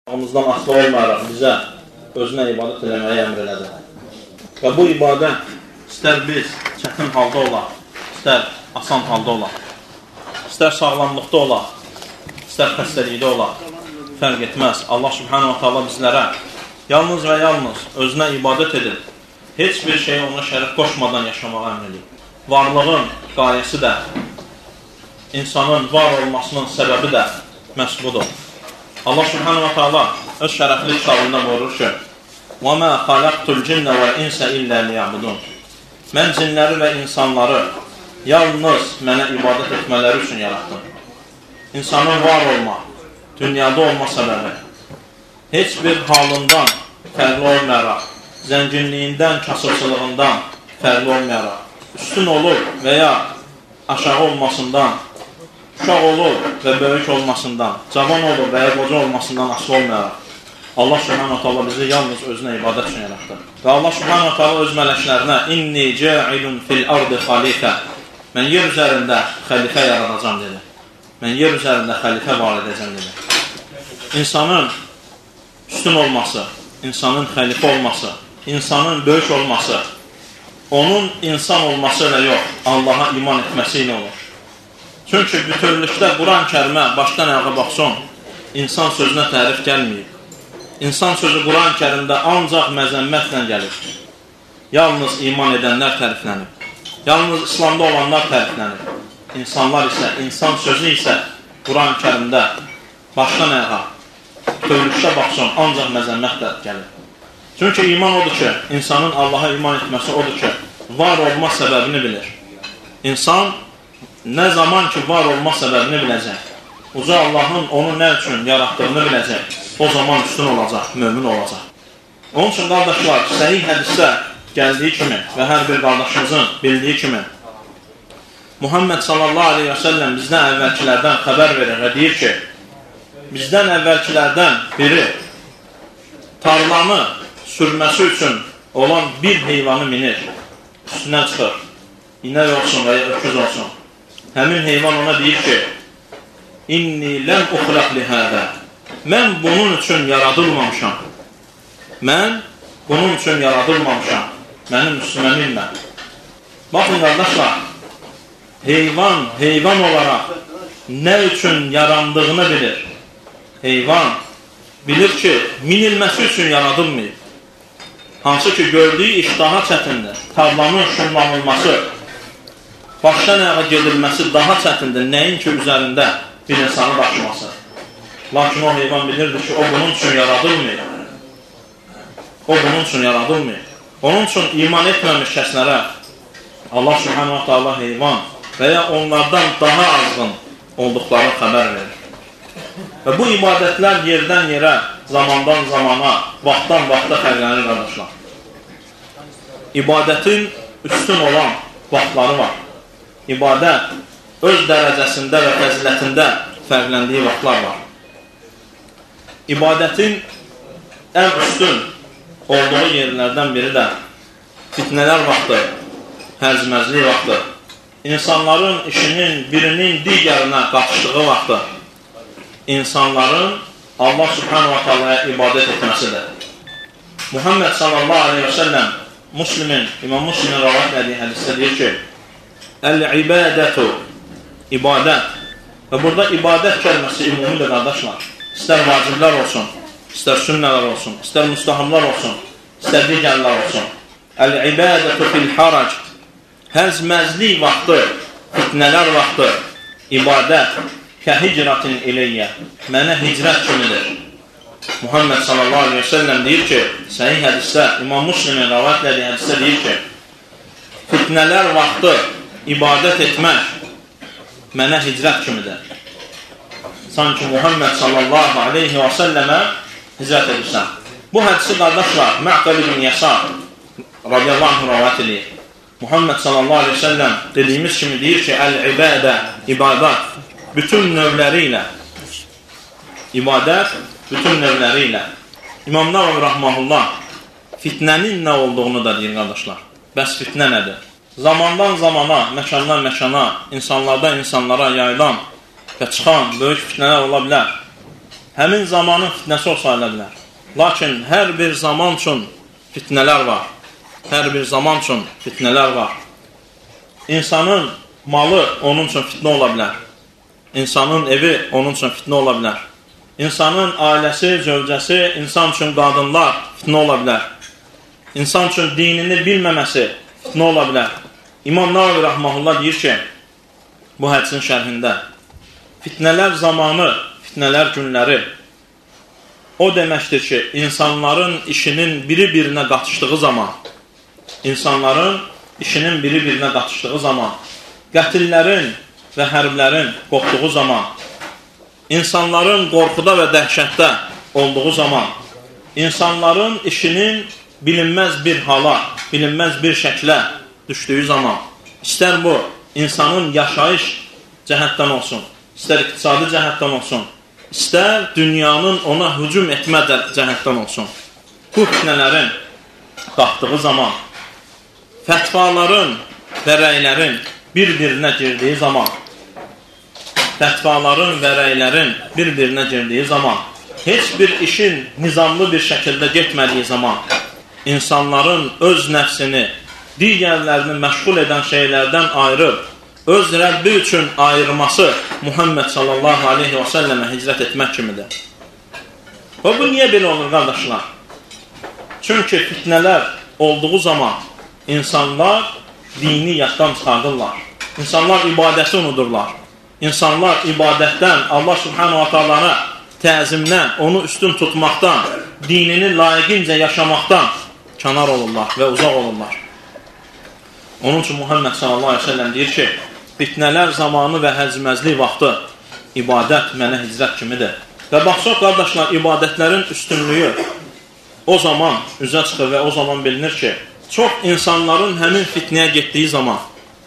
Allahımızdan asılı olmayaraq bizə özünə ibadət eləməyi əmr elədi. Və bu ibadət istər biz çətin halda olaq, istər asan halda olaq, istər sağlamlıqda olaq, istər xəstəlikdə olaq, fərq etməz. Allah subhanahu wa ta'ala bizlərə yalnız və yalnız özünə ibadət edib, heç bir şey ona şərif qoşmadan yaşamağa əmr edib. Varlığın qayəsi də, insanın var olmasının səbəbi də məhz budur. Allah subhanahu wa ta'ala öz şərəfli kitabında buyurur ki: وَمَا خَلَقْتُ الْجِنَّ وَالْاِنْسَ إِلَّا لِيَعْبُدُونَ Mən cinləri və insanları yalnız mənə ibadət etmələri üçün yaratdım. İnsanın var olma, dünyada olma səbəbi, heç bir halından fərqli olmayaraq, zənginliyindən, kasıbçılığından fərqli olmayaraq, üstün olur və ya aşağı olmasından, uşaq olur və böyük olmasından, cavan olur və ya qoca olmasından asılı olmayaraq, Allah subhanahu ta'ala bizi yalnız özünə ibadət üçün yaratdı. Və Allah subhanahu ta'ala öz mələklərinə İnni ca'ilun fil ardı xalifə Mən yer üzərində xəlifə yaradacam dedi. Mən yer üzərində xəlifə var edəcəm dedi. İnsanın üstün olması, insanın xəlifə olması, insanın böyük olması, onun insan olması ilə yox, Allaha iman etməsi ilə olur. Çünki bütövlükdə Quran-Kərimə başdan ayağa baxsın, insan sözünə tərif gəlməyib. İnsan sözü Quran-Kərimdə ancaq məzəmmətlə gəlir. Yalnız iman edənlər təriflənib. Yalnız İslamda olanlar təriflənib. İnsanlar isə, insan sözü isə Quran-Kərimdə başdan ayağa bütövlükdə baxsın, ancaq məzəmmətlə gəlir. Çünki iman odur ki, insanın Allaha iman etməsi odur ki, var olma səbəbini bilir. İnsan nə zaman ki, var olma səbəbini biləcək, uca Allahın onu nə üçün yaratdığını biləcək, o zaman üstün olacaq, mömin olacaq. Onun üçün, qardaşlar, səhih hədisdə gəldiyi kimi və hər bir qardaşımızın bildiyi kimi, Muhammed sallallahu aleyhi və səlləm bizdən əvvəlkilərdən xəbər verir və deyir ki, bizdən əvvəlkilərdən biri tarlanı sürməsi üçün olan bir heyvanı minir, üstünə çıxır, inək olsun və ya öküz olsun. Həmin heyvan ona deyir ki, İnni ləm uxlaq lihədə Mən bunun üçün yaradılmamışam. Mən bunun üçün yaradılmamışam. Mənim üstümə minmə. Baxın, qardaşlar, heyvan olaraq nə üçün yarandığını bilir. Heyvan bilir ki, minilməsi üçün yaradılmayıb. Hansı ki, gördüyü iş daha çətindir. Tarlanın şumlanılması, başdan ayağa gedilməsi daha çətindir. Nəyin ki, üzərində bir insanı daşıması. Lakin o heyvan bilirdi ki, o bunun üçün yaradılmayıb. O bunun üçün yaradılmayıb. Onun üçün iman etməmiş kəslərə Allah subhanahu wa ta'ala heyvan və ya onlardan daha azğın olduqları xəbər verir. Və bu ibadətlər yerdən yerə, zamandan zamana, vaxtdan vaxta fərqlənir, qardaşlar. İbadətin üstün olan vaxtları var. İbadət öz dərəcəsində və fəzilətində fərqləndiyi vaxtlar var. İbadətin ən üstün olduğu yerlərdən biri də fitnələr vaxtı, hərzməzlik vaxtı, insanların işinin birinin digərinə qatışdığı vaxtı, insanların Allah subhanahu wa ta'alaya ibadət etməsidir. Muhammed sallallahu aleyhi və səlləm İmam Müslimin rəvayət etdiyi hədisdə deyir ki, Əl-ibadətu ibadət. Və burada ibadət kəlməsi ümumidir, qardaşlar. İstər vaciblər olsun, istər sünnələr olsun, istər müstahamlar olsun, istər digərlər olsun. Əl-ibadətu fil-harac Həzməzlik vaxtı, fitnələr vaxtı, ibadət kəhicratin iləyyə Mənə hicrət kimidir. Muhammed sallallahu aleyhi və səlləm deyir ki, səhih hədisdə, İmam Müslimin rəvayət etdiyi hədisdə deyir ki, fitnələr vaxtı ibadət etmək mənə hicrət kimidir. Sanki Muhammed sallallahu aleyhi və səlləmə hicrət edirsən. Bu hədisi, qardaşlar, Məqəl ibn Yəsar radiyallahu anh rəvayət edir. Muhammed sallallahu aleyhi və səlləm dediyimiz kimi deyir ki, Əl-ibadə, ibadət, bütün növləri ilə, ibadət, bütün növləri ilə. İmam Nəvavi rəhməhullah fitnənin nə olduğunu da deyir, qardaşlar. Bəs fitnə nədir? Zamandan zamana, məkandan məkana, insanlardan insanlara yayılan və çıxan böyük fitnələr ola bilər. həmin zamanın fitnəsi o sayıla bilər. Lakin hər bir zaman üçün fitnələr var. Hər bir zaman üçün fitnələr var. İnsanın malı onun üçün fitnə ola bilər. İnsanın evi onun üçün fitnə ola bilər. İnsanın ailəsi, zövcəsi, insan üçün qadınlar fitnə ola bilər. İnsan üçün dinini bilməməsi fitnə ola bilər. İmam Navavi Rahmanullah deyir ki, bu hədisin şərhində, fitnələr zamanı, fitnələr günləri o deməkdir ki, insanların işinin biri-birinə qatışdığı zaman, qətillərin və hərblərin qopduğu zaman, insanların qorxuda və dəhşətdə olduğu zaman, insanların işinin bilinməz bir hala, bilinməz bir şəklə düşdüyü zaman, istər bu insanın yaşayış cəhətdən olsun, istər iqtisadi cəhətdən olsun, istər dünyanın ona hücum etmə cəhətdən olsun, bu fitnələrin qalxdığı zaman, fətvaların və rəylərin bir-birinə girdiyi zaman, heç bir işin nizamlı bir şəkildə getmədiyi zaman, insanların öz nəfsini digərlərini məşğul edən şeylərdən ayırıb, öz Rəbbi üçün ayırması Muhammed sallallahu aleyhi və səlləmə hicrət etmək kimidir. Və bu niyə belə olur, qardaşlar? Çünki fitnələr olduğu zaman insanlar dini yaddan çıxardırlar. İnsanlar ibadəti unudurlar. İnsanlar ibadətdən, Allah subhanahu wa ta'alana təzimdən, onu üstün tutmaqdan, dinini layiqincə yaşamaqdan kənar olurlar və uzaq olurlar. Onun üçün Muhammed sallallahu aleyhi ve sellem deyir ki, fitnələr zamanı və həzməzlik vaxtı ibadət mənə hicrət kimidir. Və baxsaq, qardaşlar, ibadətlərin üstünlüyü o zaman üzə çıxır və o zaman bilinir ki, çox insanların həmin fitnəyə getdiyi zaman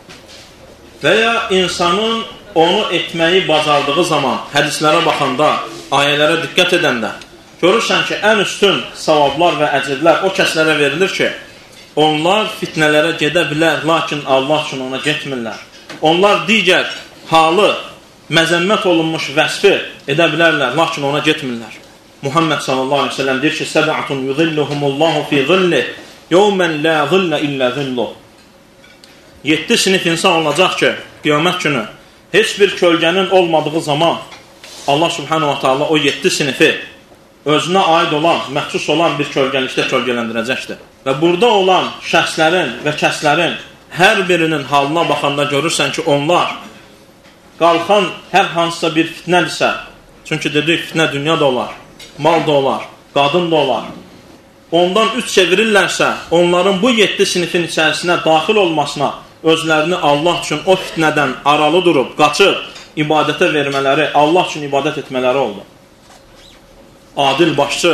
və ya insanın onu etməyi bacardığı zaman, hədislərə baxanda, ayələrə diqqət edəndə, görürsən ki, ən üstün savablar və əcirlər o kəslərə verilir ki, onlar fitnələrə gedə bilər, lakin Allah üçün ona getmirlər. Onlar digər halı, məzəmmət olunmuş vəsfi edə bilərlər, lakin ona getmirlər. Muhammed sallallahu aleyhi ve sellem deyir ki, səbə'atun yuzilluhumullahu fi zillih, yevmən la zillə illə zilluh. 7 sinif insan olacaq ki, qiyamət günü, heç bir kölgənin olmadığı zaman Allah subhanahu wa ta'ala o 7 sinifi özünə aid olan, məxsus olan bir kölgəlikdə kölgələndirəcəkdir. Və burada olan şəxslərin və kəslərin hər birinin halına baxanda görürsən ki, onlar qalxan hər hansısa bir fitnədirsə, çünki dedik, fitnə dünya da olar, mal da olar, qadın da olar. Ondan üç çevirirlərsə, onların bu 7 sinifin içərisinə daxil olmasına, özlərini Allah üçün o fitnədən aralı durub, qaçıb, ibadətə vermələri, Allah üçün ibadət etmələri oldu. Adil başçı,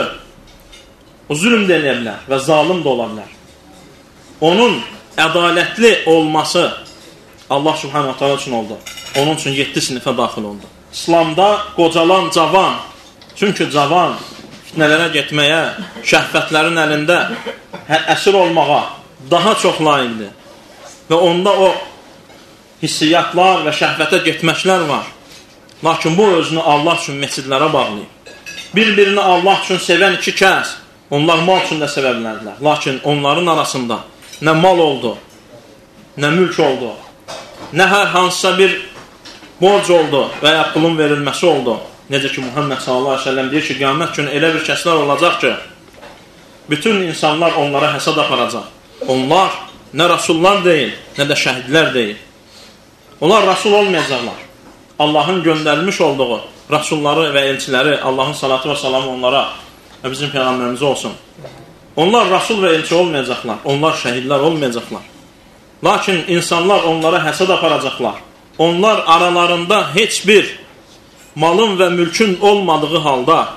o zülm də eləyə bilər və zalim də ola bilər. Onun ədalətli olması Allah subhanahu wa ta'ala üçün oldu. Onun üçün 7 sinifə daxil oldu. İslamda qocalan cavan, çünki cavan fitnələrə getməyə, şəhvətlərin əlində əsir olmağa daha çox layiqdir. Və onda o hissiyatlar və şəhvətə getməklər var. Lakin bu özünü Allah üçün məscidlərə bağlayıb. Bir-birini Allah üçün sevən iki kəs, onlar mal üçün də sevə bilərdilər. Lakin onların arasında nə mal oldu, nə mülk oldu, nə hər hansısa bir borc oldu və ya pulun verilməsi oldu. Necə ki, Muhammed sallallahu aleyhi ve sellem deyir ki, qiyamət günü elə bir kəslər olacaq ki, bütün insanlar onlara həsad aparacaq. Onlar nə rasullar deyil, nə də şəhidlər deyil. Onlar rasul olmayacaqlar. Allahın göndərilmiş olduğu rasulları və elçiləri, Allahın salatı və salamı onlara və bizim Peyğəmbərimiz olsun. Onlar rasul və elçi olmayacaqlar. Onlar şəhidlər olmayacaqlar. Lakin insanlar onlara həsad aparacaqlar. Onlar aralarında heç bir malın və mülkün olmadığı halda,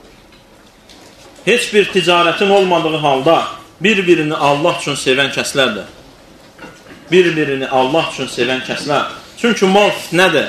heç bir ticarətin olmadığı halda bir-birini Allah üçün sevən kəslərdir. Bir-birini Allah üçün sevən kəslər. Çünki mal fitnədir.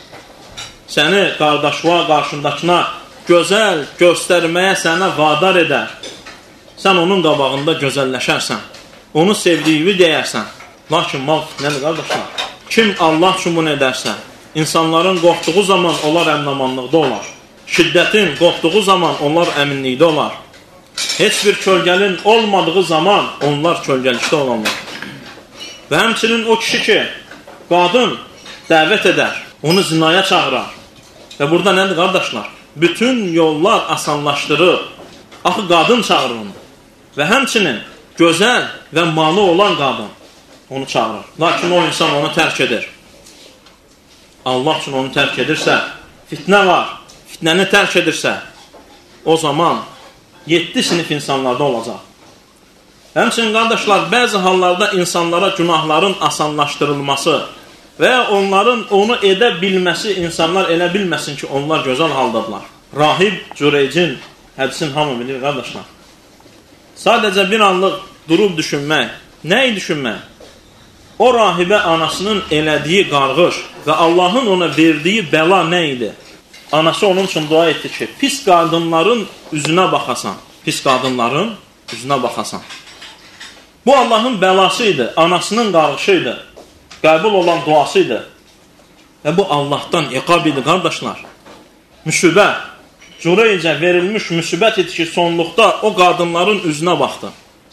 Səni qarşındakına gözəl göstərməyə sənə vadar edər. Sən onun qabağında gözəlləşərsən. Onu sevdiyini deyərsən. Lakin mal fitnədir, qardaşlar. Kim Allah üçün bunu edərsə, insanların qorxduğu zaman onlar əminamanlıqda olar. şiddətin qopduğu zaman onlar əminlikdə olar. Heç bir kölgəlin olmadığı zaman onlar kölgəlikdə olanlar. Və həmçinin o kişi ki, qadın dəvət edər, onu zinaya çağırar. Və burada nədir qardaşlar? Bütün yollar asanlaşdırır. Axı qadın çağırır onu. Və həmçinin gözəl və malı olan qadın onu çağırır. Lakin o insan onu tərk edir. Allah üçün onu tərk edirsə, fitnə var, fitnəni tərk edirsə, o zaman 7 sinif insanlarda olacaq. Həmçinin qardaşlar, bəzi hallarda insanlara günahların asanlaşdırılması və onların onu edə bilməsi, insanlar elə bilməsin ki, onlar gözəl haldadırlar. Rahib Cüreycin hədisini hamı bilir qardaşlar. Sadəcə bir anlıq durub düşünmək. Nəyi düşünmək? O rahibə anasının elədiyi qarğış və Allahın ona verdiyi bəla nə idi? Anası onun üçün dua etdi ki, pis qadınların üzünə baxasan. Pis qadınların üzünə baxasan. Bu Allahın bəlası idi, anasının qarğışı idi, qəbul olan duası idi. Və bu Allahdan iqab idi qardaşlar. Müsibət, Cüreycə verilmiş müsibət idi ki, sonluqda o qadınların üzünə baxdı.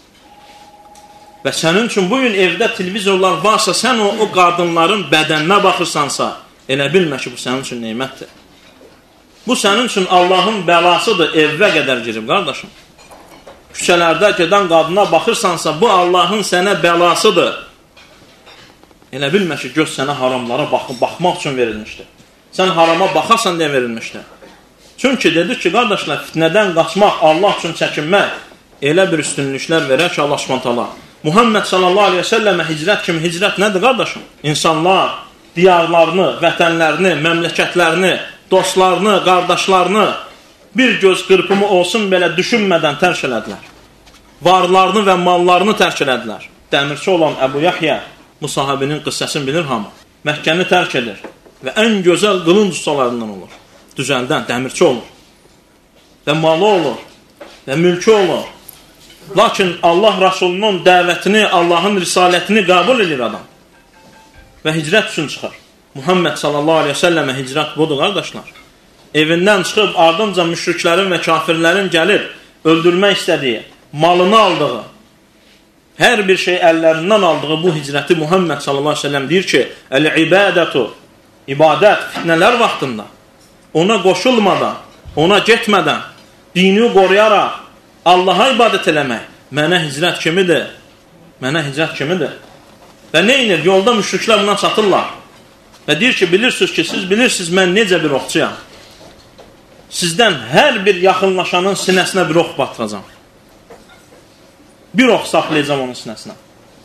Və sənin üçün bugün evdə televizorlar varsa, sən o qadınların bədəninə baxırsansa, elə bilmə ki, bu sənin üçün neymətdir. Bu sənin üçün Allahın bəlasıdır, evvə qədər girib, qardaşım. Küçələrdə gedən qadına baxırsansa, bu Allahın sənə bəlasıdır. Elə bilmə ki, göz sənə haramlara baxmaq üçün verilmişdir. Sən harama baxarsan deyə verilmişdir. Çünki dedik ki, qardaşlar, fitnədən qaçmaq, Allah üçün çəkinmək, elə bir üstünlüklər verər ki, Allah subhanahu Muhammed sallallahu aleyhi ve sellemə hicrət kimi hicrət nədir qardaşım? İnsanlar diyarlarını, vətənlərini, məmləkətlərini, dostlarını, qardaşlarını bir göz qırpımı olsun belə düşünmədən tərk elədilər. Varlarını və mallarını tərk elədilər. Dəmirçi olan Əbu Yahya bu sahabinin qıssəsini bilir hamı. Məkkəni tərk edir və ən gözəl qılınc ustalarından olur. Düzəldən, dəmirçi olur. Və malı olur. Və mülkü olur. Lakin Allah Rasulunun dəvətini, Allahın risalətini qəbul edir adam. Və hicrət üçün çıxır. Muhammed sallallahu aleyhi ve sellemə hicrət budur, qardaşlar. Evindən çıxıb, ardınca müşriklərin və kafirlərin gəlib, öldürmək istədiyi, malını aldığı, hər bir şey əllərindən aldığı bu hicrəti Muhammed sallallahu aleyhi ve sellem deyir ki, əl-ibadətu, ibadət, fitnələr vaxtında, ona qoşulmadan, ona getmədən, dini qoruyaraq, Allaha ibadət eləmək, mənə hicrət kimidir? Mənə hicrət kimidir? Və nə inir? Yolda müşriklər buna çatırlar. Və deyir ki, siz bilirsiniz, mən necə bir oxçuyam. Sizdən hər bir yaxınlaşanın sinəsinə bir ox batıracam. Bir ox saxlayacam onun sinəsinə.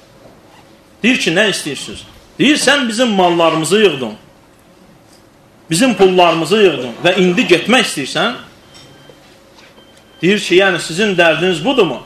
Deyir ki, nə istəyirsiniz? Deyir, sən bizim mallarımızı yığdın. Bizim pullarımızı yığdın və indi getmək istəyirsən? Deyir ki, yəni sizin dərdiniz budurmu?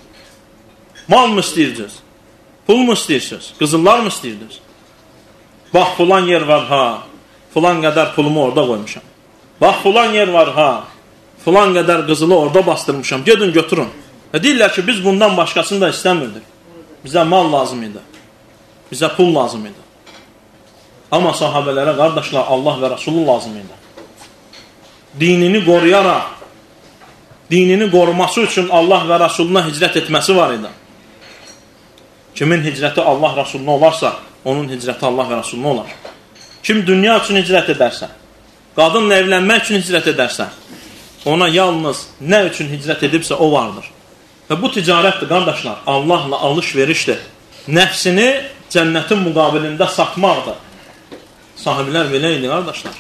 Mal mı istəyirsiniz? Pul mu istəyirsiniz? Qızıllar mı istəyirsiniz? Bax, filan yer var, ha. Filan qədər pulumu orada qoymuşam. Bax, filan yer var, ha. Filan qədər qızılı orada bastırmışam. Gedin, götürün. Və deyirlər ki, biz bundan başqasını da istəmirdik. Bizə mal lazım idi. Bizə pul lazım idi. Amma sahabələrə, qardaşlar, Allah və Rasulü lazım idi. Dinini qoruyaraq, dinini qoruması üçün Allah və Rasuluna hicrət etməsi var idi. Kimin hicrəti Allah Rasuluna olarsa, onun hicrəti Allah və Rasuluna olar. Kim dünya üçün hicrət edərsə, qadınla evlənmək üçün hicrət edərsə, ona yalnız nə üçün hicrət edibsə o vardır. Və bu ticarətdir, qardaşlar, Allahla alış-verişdir. Nəfsini cənnətin müqabilində satmaqdır. Sahiblər belə idi, qardaşlar.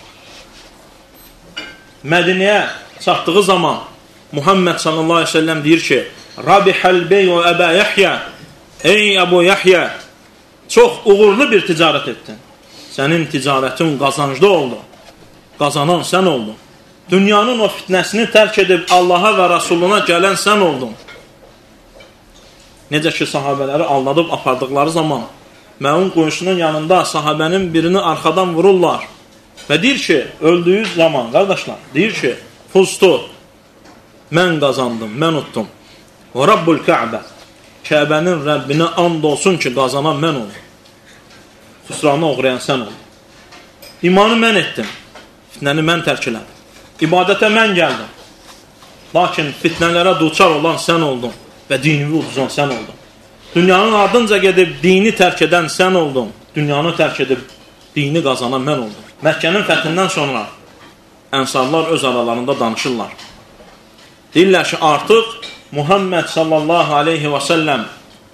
Mədinəyə çatdığı zaman Muhammed sallallahu aleyhi ve sellem deyir ki, Rabihəl beyu Əbə Yahya, ey Əbu Yahya, çox uğurlu bir ticarət etdin. Sənin ticarətin qazancda oldu. Qazanan sən oldun. Dünyanın o fitnəsini tərk edib Allaha və Rasuluna gələn sən oldun. Necə ki, sahabələri aldadıb apardıqları zaman Məun quyusunun yanında sahabənin birini arxadan vururlar. Və deyir ki, öldüyü zaman, qardaşlar, deyir ki, fustu, mən qazandım, mən utdum. Və Rabbul Kəbə, Kəbənin Rəbbinə and olsun ki, qazanan mən oldum. Xüsranı uğrayan sən oldun. İmanı mən etdim, fitnəni mən tərk elədim. İbadətə mən gəldim. Lakin fitnələrə duçar olan sən oldun və dinini uduzan sən oldun. Dünyanın ardınca gedib dini tərk edən sən oldun. Dünyanı tərk edib dini qazanan mən oldum. Məkkənin fəthindən sonra ənsarlar öz aralarında danışırlar. Deyirlər ki, artıq Muhammed sallallahu aleyhi və səlləm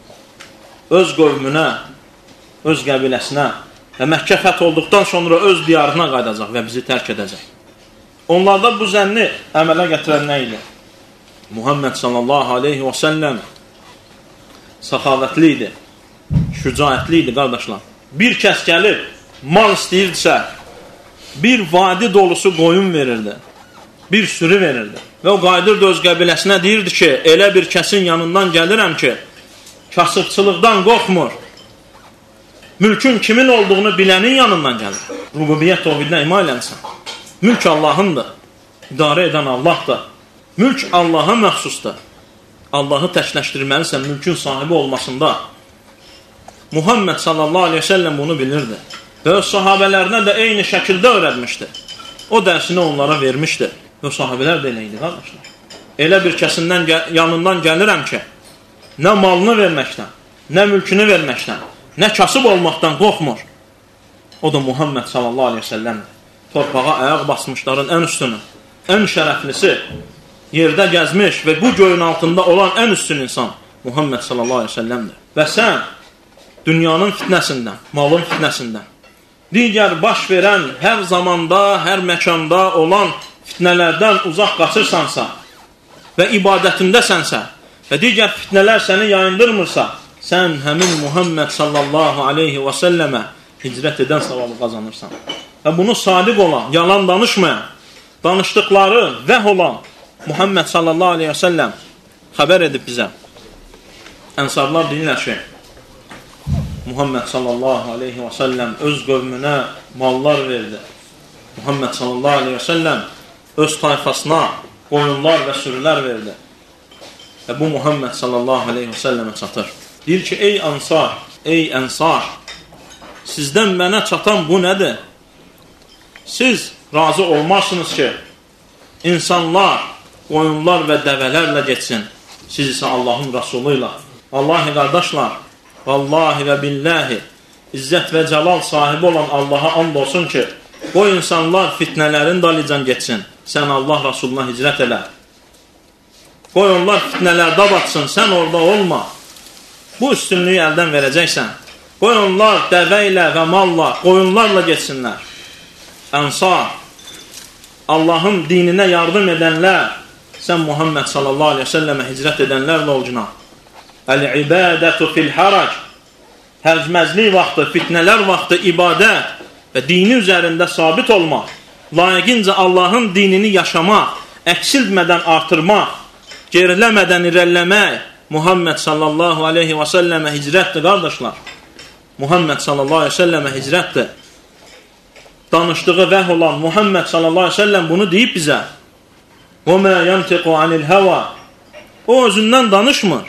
öz qövmünə, öz qəbiləsinə və Məkkə fəth olduqdan sonra öz diyarına qaydacaq və bizi tərk edəcək. Onlarda bu zənni əmələ gətirən nə idi? Muhammed sallallahu aleyhi və səlləm səxavətli idi, şücaətli idi, qardaşlar. Bir kəs gəlib, mal istəyirdisə, bir vadi dolusu qoyun verirdi, bir sürü verirdi. Və o qayıdırdı öz qəbiləsinə, deyirdi ki, elə bir kəsin yanından gəlirəm ki, kasıbçılıqdan qorxmur, mülkün kimin olduğunu bilənin yanından gəlir. Rububiyyət tövhidinə iman eləmsən. Mülk Allahındır, idarə edən Allahdır. Mülk Allaha məxsusdur. Allahı təkləşdirməlisən mülkün sahibi olmasında. Muhammed sallallahu aleyhi ve sellem bunu bilirdi. Və o sahabələrinə də eyni şəkildə öyrətmişdi. O dərsini onlara vermişdi. Və o sahabələr də elə idi, qardaşlar. Elə bir kəsindən yanından gəlirəm ki, nə malını verməkdən, nə mülkünü verməkdən, nə kasıb olmaqdan qorxmur. O da Muhammed sallallahu aleyhi ve sellemdir. Torpağa ayaq basmışların ən üstünü, ən şərəflisi, yerdə gəzmiş və bu göyün altında olan ən üstün insan Muhammed sallallahu aleyhi ve sellemdir. Və sən dünyanın fitnəsindən, malın fitnəsindən, digər baş verən hər zamanda, hər məkanda olan fitnələrdən uzaq qaçırsansa və ibadətindəsənsə və digər fitnələr səni yayındırmırsa, sən həmin Muhammed sallallahu aleyhi və səlləmə hicrət edən savabı qazanırsan. Və bunu sadiq olan, yalan danışmayan, danışdıqları vəh olan Muhammed sallallahu aleyhi və səlləm xəbər edib bizə. Ənsarlar deyirlər ki, Muhammed sallallahu aleyhi və səlləm öz qövmünə mallar verdi. Muhammed sallallahu aleyhi və səlləm öz tayfasına qoyunlar və sürülər verdi. Və bu Muhammed sallallahu aleyhi və səlləmə çatır. Deyir ki, ey ənsar, sizdən mənə çatan bu nədir? Siz razı olmazsınız ki, insanlar, qoyunlar və dəvələrlə geçsin. Siz isə Allahın Rasulü ilə. Vallahi qardaşlar, vallahi və billahi, izzət və cəlal sahibi olan Allaha and olsun ki, qoy insanlar fitnələrin dalican geçsin. Sən Allah Rasuluna hicrət elə. Qoy onlar fitnələrdə batsın, sən orada olma. Bu üstünlüyü əldən verəcəksən. Qoy onlar dəvə ilə və malla, qoyunlarla geçsinlər. Ənsar, Allahın dininə yardım edənlər, sən Muhammed sallallahu aleyhi ve sellemə hicrət edənlərlə olcuna. Əl-ibadətu fil-harac, hərcməzlik vaxtı, fitnələr vaxtı ibadət və dini üzərində sabit olmaq, layiqincə Allahın dinini yaşamaq, əksilmədən artırmaq, geriləmədən irəliləmək, Muhammed sallallahu aleyhi və səlləmə hicrətdir, qardaşlar. Muhammed sallallahu aleyhi və səlləmə hicrətdir. Danışdığı vəh olan Muhammed sallallahu aleyhi ve sellem bunu deyib bizə. وَمَا يَنْتِقُ عَنِ الْهَوَى O özündən danışmır.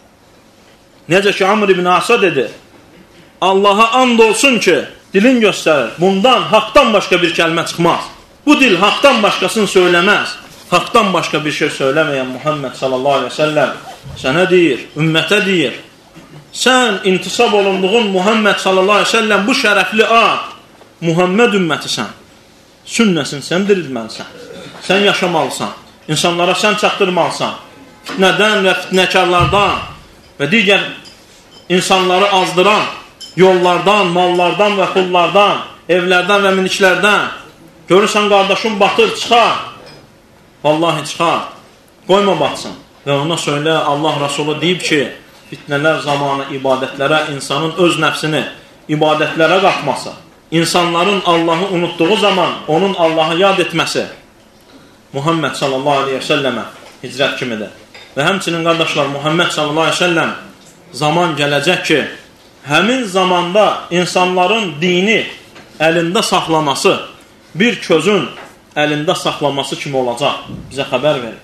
Necə ki Amr ibn Asa dedi, Allaha and olsun ki, dilin göstərir. Bundan, haqdan başqa bir kəlmə çıxmaz. Bu dil haqdan başqasını söyləməz. Haqdan başqa bir şey söyləməyən Muhammed sallallahu aleyhi ve sellem sənə deyir, ümmətə deyir. Sən intisab olunduğun Muhammed sallallahu aleyhi ve sellem bu şərəfli ad, Muhammed ümmətisən, sünnəsini sən dirilməlisən, sən yaşamalısan, insanlara sən çatdırmalısan, fitnədən və fitnəkarlardan və digər insanları azdıran yollardan, mallardan və pullardan, evlərdən və miniklərdən, görürsən qardaşım batır, çıxar, vallahi çıxar, qoyma batsın və ona söylə, Allah Rasulü deyib ki, fitnələr zamanı ibadətlərə, insanın öz nəfsini ibadətlərə qatması, İnsanların Allahı unutduğu zaman onun Allahı yad etməsi Muhammed sallallahu aleyhi ve sellemə hicrət kimidir. Və həmçinin qardaşlar, Muhammed sallallahu aleyhi ve sellem zaman gələcək ki, həmin zamanda insanların dini əlində saxlaması, bir közün əlində saxlaması kimi olacaq. Bizə xəbər verir.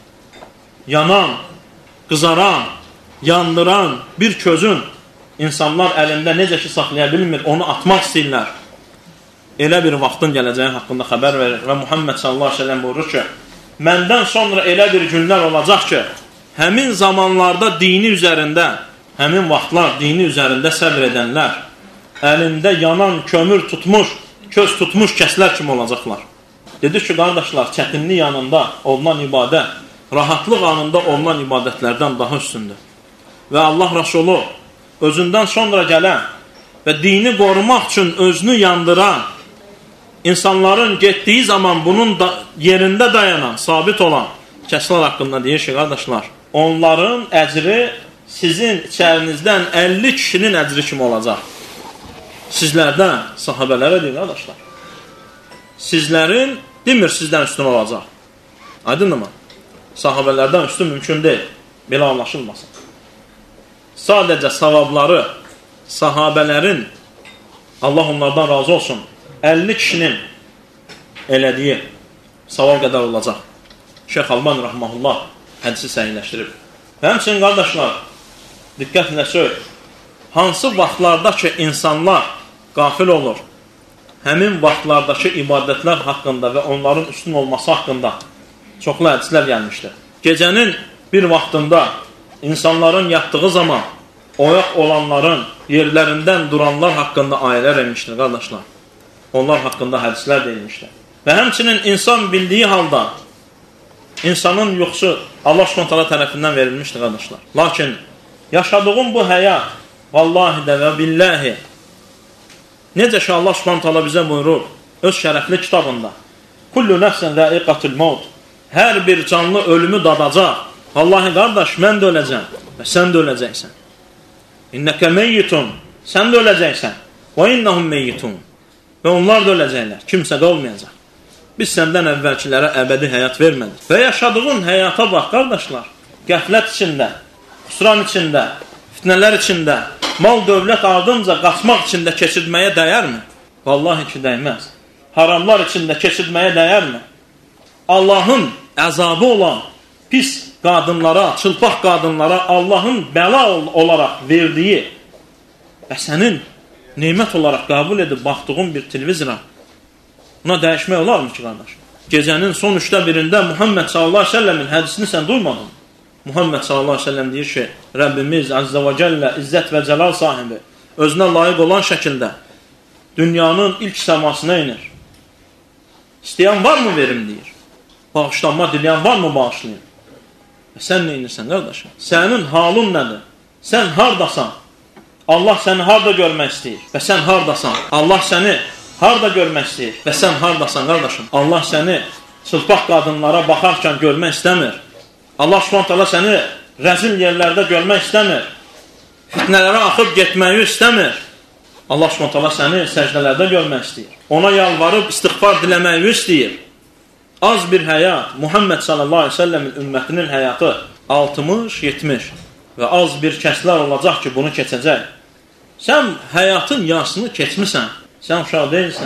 Yanan, qızaran, yandıran bir közün insanlar əlində necə ki saxlaya bilmir, onu atmaq istəyirlər. elə bir vaxtın gələcəyi haqqında xəbər verir və Muhammed sallallahu aleyhi ve sellem buyurur ki, məndən sonra elə bir günlər olacaq ki, həmin zamanlarda dini üzərində, həmin vaxtlar dini üzərində səbr edənlər, əlində yanan kömür tutmuş, köz tutmuş kəslər kimi olacaqlar. Dedik ki, qardaşlar, çətinlik yanında olunan ibadət, rahatlıq anında olunan ibadətlərdən daha üstündür. Və Allah Rasulü özündən sonra gələn və dini qorumaq üçün özünü yandıran, insanların getdiyi zaman bunun yerində dayanan, sabit olan kəslər haqqında deyir ki, qardaşlar, onların əcri sizin içərinizdən 50 kişinin əcri kimi olacaq. Sizlərdən, sahabələrə deyir, qardaşlar, sizlərin demir sizdən üstün olacaq. Aydındır mı? Sahabələrdən üstün mümkün deyil. Belə anlaşılmasın. Sadəcə savabları sahabələrin, Allah onlardan razı olsun, 50 kişinin elədiyi savab qədər olacaq. Şeyx Albani Rahmanullah hədisi səhiləşdirib. Və həmçinin qardaşlar, diqqətlə söyləyir, hansı vaxtlardakı insanlar qafil olur, həmin vaxtlardakı ibadətlər haqqında və onların üstün olması haqqında çoxlu hədislər gəlmişdir. Gecənin bir vaxtında insanların yatdığı zaman oyaq olanların yerlərindən duranlar haqqında ayələr enmişdir, qardaşlar. Onlar haqqında hədislər deyilmişdir. Və həmçinin insan bildiyi halda insanın yuxusu Allah Subhanahu tərəfindən verilmişdir, qardaşlar. Lakin yaşadığım bu həyat vallahi də və billahi necə ki Allah Subhanahu bizə buyurur öz şərəfli kitabında Kullu nəfsin zəiqatul maut, hər bir canlı ölümü dadacaq. Vallahi qardaş, mən də öləcəm və sən də öləcəksən. İnnəkə meyyitun, sən də öləcəksən. Və innəhum meyyitun, və onlar da öləcəklər, kimsə qalmayacaq. Biz səndən əvvəlkilərə əbədi həyat vermədik. Və yaşadığın həyata bax, qardaşlar, qəflət içində, xüsran içində, fitnələr içində, mal dövlət ardınca qaçmaq içində keçirməyə dəyərmi? Vallahi ki, dəyməz. Haramlar içində keçirməyə dəyərmi? Allahın əzabı olan pis qadınlara, çılpaq qadınlara Allahın bəla olaraq verdiyi və sənin neymət olaraq qəbul edib baxdığın bir televizora buna dəyişmək olarmı ki, qardaş? Gecənin son 1/3-də Muhammed sallallahu aleyhi ve sellemin hədisini sən duymadın. Muhammed sallallahu aleyhi ve sellem deyir ki, Rəbbimiz Azze və Cəllə izzət və cəlal sahibi özünə layiq olan şəkildə dünyanın ilk səmasına inir. İstəyən var mı verim deyir. Bağışlanma diləyən var mı bağışlayın. Və sən nə inirsən, qardaşım? Sənin halın nədir? Sən hardasan? Allah səni harda görmək istəyir və sən hardasan? Allah səni harda görmək istəyir və sən hardasan, qardaşım? Allah səni çılpaq qadınlara baxarkən görmək istəmir. Allah Subhanahu səni rəzil yerlərdə görmək istəmir. Fitnələrə axıb getməyi istəmir. Allah Subhanahu səni səcdələrdə görmək istəyir. Ona yalvarıb istiğfar diləməyi istəyir. Az bir həyat, Muhammed sallallahu aleyhi ve sellemin ümmətinin həyatı 60-70 və az bir kəslər olacaq ki, bunu keçəcək. Sən həyatın yarısını keçmisən, sən uşaq deyilsən.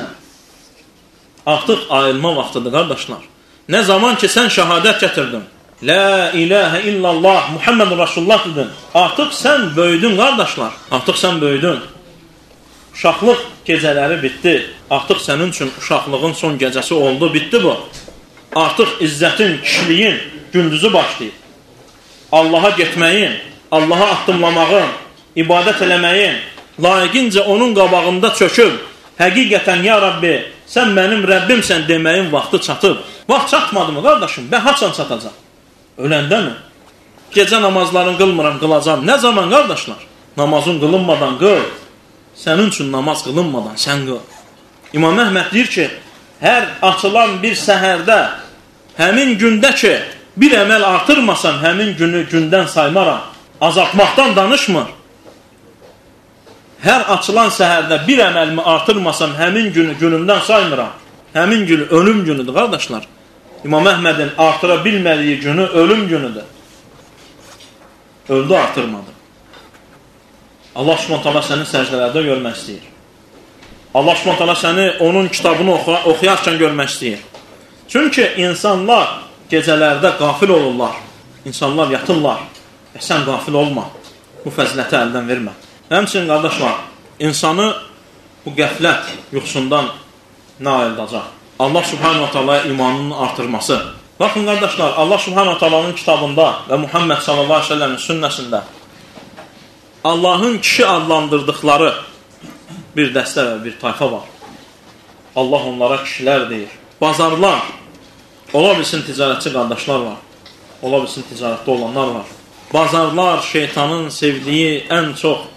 Artıq ayrılma vaxtıdır, qardaşlar. Nə zaman ki, sən şəhadət gətirdin, La ilahə illallah, Muhammed Rasulullah dedin, artıq sən böyüdün, qardaşlar. Artıq sən böyüdün. Uşaqlıq gecələri bitdi. Artıq sənin üçün uşaqlığın son gecəsi oldu, bitdi bu. Artıq izzətin, kişiliyin gündüzü başlayır. Allaha getməyin, Allaha addımlamağın, ibadət eləməyin, layiqincə onun qabağında çöküb, həqiqətən ya Rabbi, sən mənim Rəbbimsən deməyin vaxtı çatıb. Vaxt çatmadı mı, qardaşım? Bə haçan çatacaq? Öləndə mi? Gecə namazlarını qılmıram, qılacam. Nə zaman, qardaşlar? Namazın qılınmadan qıl. Sənin üçün namaz qılınmadan sən qıl. İmam Əhməd deyir ki, hər açılan bir səhərdə, həmin gündə ki, bir əməl artırmasam, həmin günü gündən saymaram. Azaltmaqdan danışmır. Hər açılan səhərdə bir əməlimi artırmasam, həmin günü günümdən saymıram. Həmin günü ölüm günüdür, qardaşlar. İmam Əhmədin artıra bilmədiyi günü ölüm günüdür. Öldü, artırmadı. Allah Subhanahu səni səcdələrdə görmək istəyir. Allah Subhanahu səni onun kitabını oxuyarkən görmək istəyir. Çünki insanlar gecələrdə qafil olurlar. İnsanlar yatırlar. Sən qafil olma. Bu fəziləti əldən vermə. Həmçinin, qardaşlar, insanı bu qəflət yuxusundan nail olacaq. Allah subhanahu wa ta'ala imanının artırması. Baxın qardaşlar, Allah subhanahu wa ta'lanın kitabında və Muhammed sallallahu aleyhi ve sellemin sünnəsində Allahın kişi adlandırdıqları bir dəstə və bir tayfa var. Allah onlara kişilər deyir. Bazarlar, ola bilsin ticarətçi qardaşlar var. Ola bilsin ticarətdə olanlar var. Bazarlar şeytanın sevdiyi ən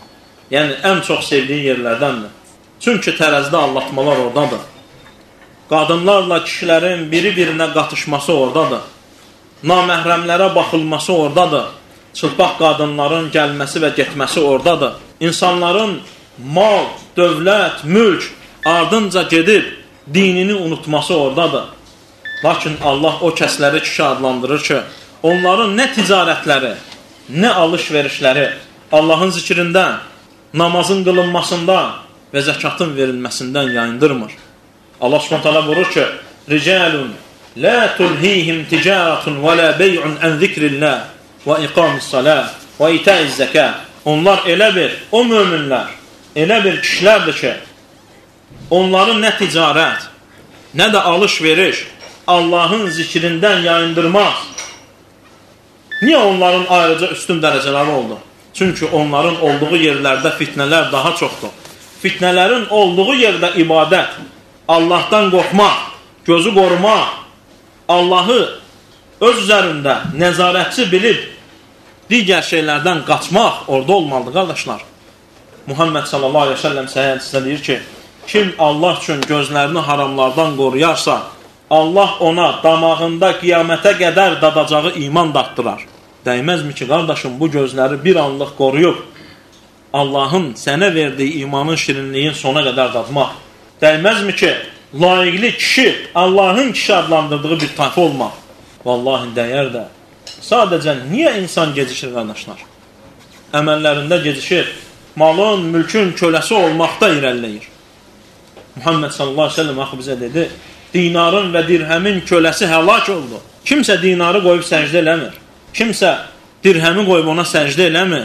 çox sevdiyi yerlərdəndir. Çünki tərəzidə aldatmalar oradadır. Qadınlarla kişilərin biri-birinə qatışması oradadır. Naməhrəmlərə baxılması oradadır. Çılpaq qadınların gəlməsi və getməsi oradadır. İnsanların mal, dövlət, mülk ardınca gedib dinini unutması oradadır. Lakin Allah o kəsləri kişi adlandırır ki, onların nə ticarətləri, nə alış-verişləri Allahın zikrindən, namazın qılınmasından və zəkatın verilməsindən yayındırmır. Allah Subhanahu buyurur ki: "Ricalun la tulhihim ticaretun və la bey'un an zikrillah və iqamis-salah və ita'iz-zakah." Onlar o möminlər, elə bir kişilərdir ki, onların nə ticarət, nə də alış-veriş Allahın zikrindən yayındırmaz. Niyə onların ayrıca üstün dərəcələri oldu? Çünki onların olduğu yerlərdə fitnələr daha çoxdur. Fitnələrin olduğu yerdə ibadət, Allahdan qorxmaq, gözü qorumaq, Allahı öz üzərində nəzarətçi bilib digər şeylərdən qaçmaq orada olmalıdır, qardaşlar. Muhammed sallallahu aleyhi ve sellem səhih hədisdə deyir ki, kim Allah üçün gözlərini haramlardan qoruyarsa, Allah ona damağında qiyamətə qədər dadacağı iman datdırar. Dəyməzmi ki, qardaşım, bu gözləri bir anlıq qoruyub, Allahın sənə verdiyi imanın şirinliyin sona qədər dadmaq? Dəyməzmi ki, layiqli kişi, Allahın kişi adlandırdığı bir tayfa olmaq? Vallahi dəyər də. Sadəcə niyə insan gecişir, qardaşlar? Əməllərində gecişir, malın, mülkün köləsi olmaqda irəliləyir. Muhammed sallallahu aleyhi ve sellem axı bizə dedi, dinarın və dirhəmin köləsi həlak oldu. Kimsə dinarı qoyub səcdə eləmir. Kimsə dirhəmi qoyub ona səcdə eləmir.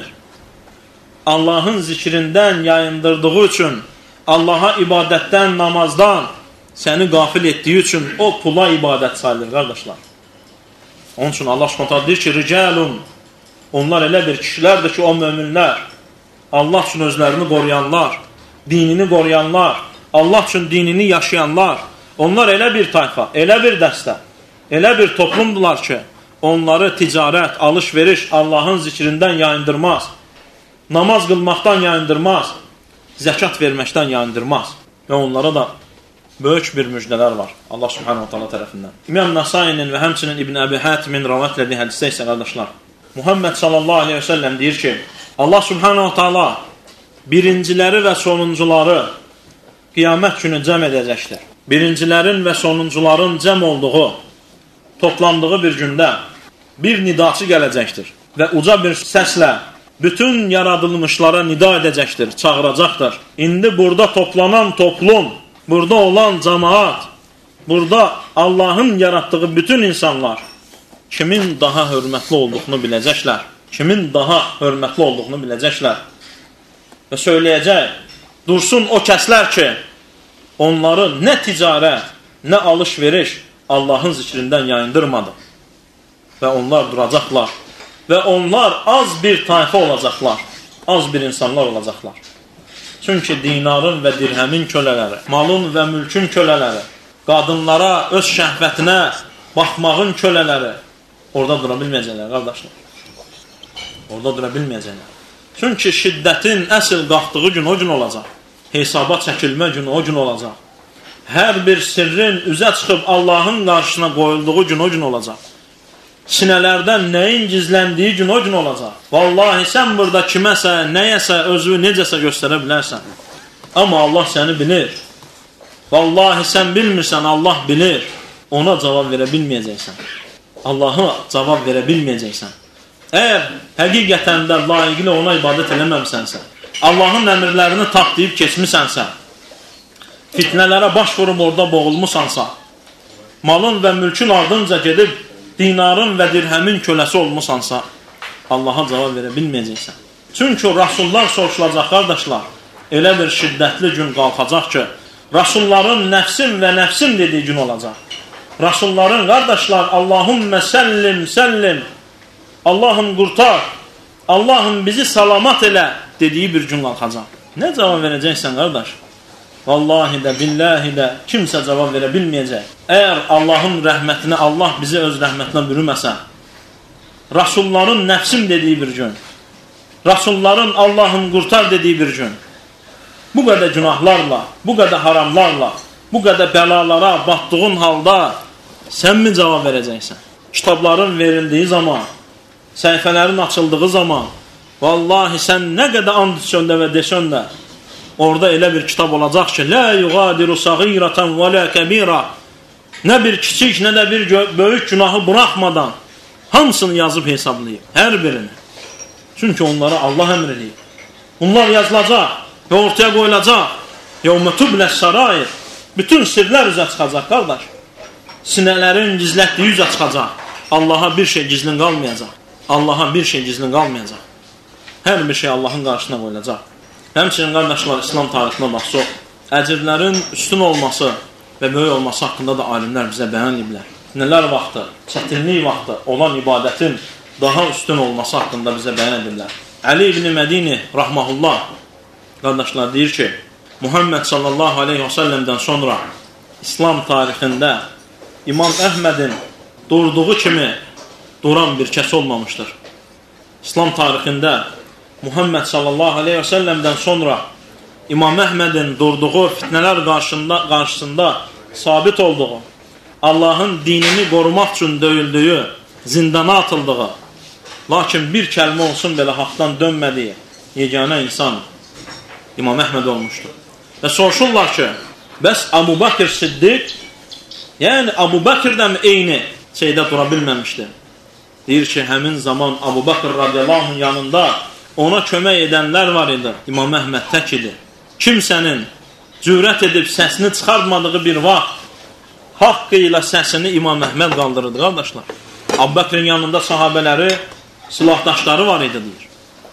Allahın zikrindən yayındırdığı üçün, Allaha ibadətdən, namazdan səni qafil etdiyi üçün o pula ibadət sayılır, qardaşlar. Onun üçün Allah Subhanahu deyir ki, ricalun, onlar elə bir kişilərdir ki, o möminlər, Allah üçün özlərini qoruyanlar, dinini qoruyanlar, Allah üçün dinini yaşayanlar, onlar elə bir tayfa, elə bir dəstə, elə bir toplumdular ki, onları ticarət, alış-veriş Allahın zikrindən yayındırmaz, namaz qılmaqdan yayındırmaz, zəkat verməkdən yayındırmaz. Və onlara da böyük bir müjdələr var Allah Subhanahu Taala tərəfindən. İmam Nəsainin və həmçinin İbn Əbi Hətimin rivayət etdiyi hədisdə isə, qardaşlar, Muhammed sallallahu aleyhi ve sellem deyir ki, Allah Subhanahu Taala birinciləri və sonuncuları qiyamət günü cəm edəcəkdir. Birincilərin və sonuncuların cəm olduğu, toplandığı bir gündə bir nidaçı gələcəkdir və uca bir səslə bütün yaradılmışlara nida edəcəkdir, çağıracaqdır. İndi burada toplanan toplum, burada olan cəmaat, burada Allahın yaratdığı bütün insanlar kimin daha hörmətli olduğunu biləcəklər. Kimin daha hörmətli olduğunu biləcəklər. Və söyləyəcək, dursun o kəslər ki, onları nə ticarət, nə alış-veriş Allahın zikrindən yayındırmadı. Və onlar duracaqlar. Və onlar az bir tayfa olacaqlar. Az bir insanlar olacaqlar. Çünki dinarın və dirhəmin kölələri, malın və mülkün kölələri, qadınlara, öz şəhvətinə baxmağın kölələri orada dura bilməyəcəklər, qardaşlar. Orada dura bilməyəcəklər. Çünki şiddətin əsl qalxdığı gün o gün olacaq. Hesaba çəkilmə günü o gün olacaq. Hər bir sirrin üzə çıxıb Allahın qarşısına qoyulduğu gün o gün olacaq. Sinələrdən nəyin gizləndiyi gün o gün olacaq. Vallahi sən burada kiməsə, nəyəsə, özünü necəsə göstərə bilərsən. Amma Allah səni bilir. Vallahi sən bilmirsən, Allah bilir. Ona cavab verə bilməyəcəksən. Allah'a cavab verə bilməyəcəksən. Əgər həqiqətən də layiqli ona ibadət eləməmsənsə, Allahın əmrlərini tapdıyıb keçmisənsə, fitnələrə baş vurub orada boğulmusansa, malın və mülkün ardınca gedib dinarın və dirhəmin köləsi olmusansa, Allaha cavab verə bilməyəcəksən. Çünki Rasullar soruşulacaq, qardaşlar, elə bir şiddətli gün qalxacaq ki, Rasulların nəfsim və nəfsim dediyi gün olacaq. Rasulların, qardaşlar, Allahümmə səllim, səllim, Allahım qurtar, Allahım bizi salamat elə dediyi bir gün qalxacaq. Nə cavab verəcəksən, qardaş? Vallahi də, billahi də kimsə cavab verə bilməyəcək. Əgər Allahın rəhmətinə, Allah bizi öz rəhmətinə bürüməsə, Rasulların nəfsim dediyi bir gün, Rasulların Allahım qurtar dediyi bir gün, bu qədər günahlarla, bu qədər haramlarla, bu qədər bəlalara batdığın halda sən mi cavab verəcəksən? Kitabların verildiyi zaman, səhifələrin açıldığı zaman, vallahi sən nə qədər and içəndə və desən də, orada elə bir kitab olacaq ki, la yuğadiru sagiratan və la kabira, nə bir kiçik, nə də bir böyük günahı buraxmadan hamısını yazıb hesablayıb, hər birini. Çünki onlara Allah əmr edib. Bunlar yazılacaq və ortaya qoyulacaq. Yevmə tubləs sarair. Bütün sirlər üzə çıxacaq, qardaş. Sinələrin gizlətdiyi üzə çıxacaq. Allaha bir şey gizlin qalmayacaq. Allaha bir şey gizlin qalmayacaq. Hər bir şey Allahın qarşısına qoyulacaq. Həmçinin, qardaşlar, İslam tarixinə baxsaq, əcirlərin üstün olması və böyük olması haqqında da alimlər bizə bəyan ediblər. Nələr vaxtı, çətinlik vaxtı olan ibadətin daha üstün olması haqqında bizə bəyan ediblər. Əli ibn Mədini, rahmahullah, qardaşlar, deyir ki, Muhammed sallallahu aleyhi və səlləmdən sonra İslam tarixində İmam Əhmədin durduğu kimi duran bir kəs olmamışdır. İslam tarixində Muhammed sallallahu aleyhi və səlləmdən sonra İmam Əhmədin durduğu fitnələr qarşısında sabit olduğu, Allahın dinini qorumaq üçün döyüldüyü, zindana atıldığı, lakin bir kəlmə olsun belə haqdan dönmədiyi yeganə insan İmam Əhməd olmuşdur. Və soruşurlar ki, bəs Abu Bakr Siddiq, yəni Abu Bakr da mı eyni şeydə dura bilməmişdir? Deyir ki, həmin zaman Abu Bakr radiyallahu yanında ona kömək edənlər var idi. İmam Əhməd tək idi. Kimsənin cürət edib səsini çıxartmadığı bir vaxt haqqı ilə səsini İmam Əhməd qaldırırdı, qardaşlar. Abu Bakrin yanında sahabələri, silahdaşları var idi, deyir.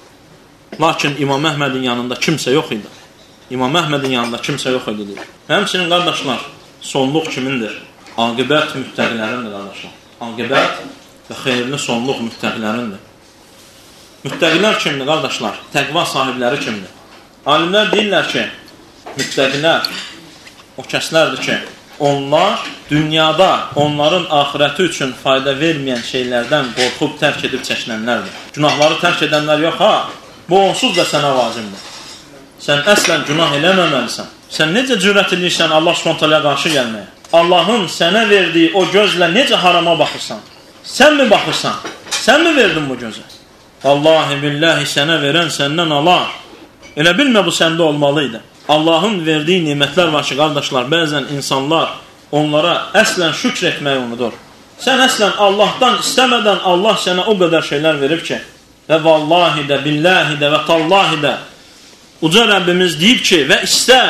Lakin İmam Əhmədin yanında kimsə yox idi. İmam Əhmədin yanında kimsə yox idi, deyir. Həmçinin, qardaşlar, sonluq kimindir? Aqibət müttəqilərindir, qardaşlar. Aqibət və xeyirli sonluq müttəqilərindir. Müttəqilər kimdir, qardaşlar? Təqva sahibləri kimdir? Alimlər deyirlər ki, müttəqilər o kəslərdir ki, onlar dünyada onların axirəti üçün fayda verməyən şeylərdən qorxub tərk edib çəkinənlərdir. Günahları tərk edənlər yox, ha, bu onsuz da sənə vacibdir. Sən əslən günah eləməməlisən. Sən necə cürət edirsən Allah Subhanahu qarşı gəlməyə? Allahın sənə verdiyi o gözlə necə harama baxırsan? Sən mi baxırsan? Sən mi verdin bu gözə? Vallahi billahi sənə verən səndən alar. Elə bilmə bu səndə olmalıydı. Allahın verdiyi nimətlər var ki, qardaşlar, bəzən insanlar onlara əslən şükr etməyi unudur. Sən əslən Allahdan istəmədən Allah sənə o qədər şeylər verib ki, və vallahi də, billahi də və tallahi də uca Rəbbimiz deyib ki, və istə.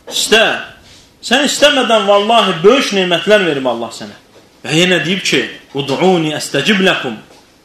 Sən istəmədən vallahi böyük nimətlər verib Allah sənə. Və yenə deyib ki, ud'uni əstəcib ləkum.